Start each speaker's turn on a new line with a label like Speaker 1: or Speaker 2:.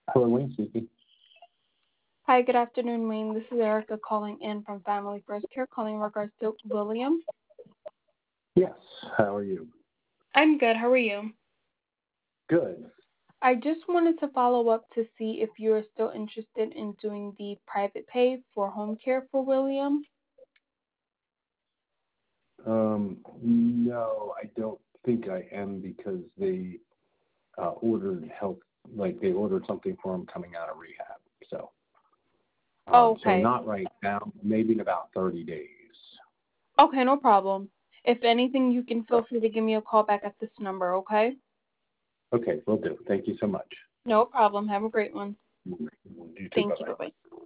Speaker 1: Hello, Wayne speaking.
Speaker 2: Hi, good afternoon, Wayne. This is Erica calling in from Family First Care, calling in regards to William.
Speaker 1: Yes, how are you?
Speaker 2: I'm good. How are you?
Speaker 1: Good.
Speaker 2: I just wanted to follow up to see if you're still interested in doing the private pay for home care for William.
Speaker 1: No, I don't think I am because they ordered help, like they ordered something for him coming out of rehab. So, so
Speaker 2: Okay.
Speaker 1: not right now, maybe in about 30 days.
Speaker 2: Okay, no problem. If anything, you can feel free to give me a call back at this number, okay?
Speaker 1: Okay, will do. Thank you so much.
Speaker 2: No problem. Have a great one.
Speaker 1: You too.
Speaker 2: Thank you.
Speaker 1: Bye-bye.
Speaker 2: Bye-bye.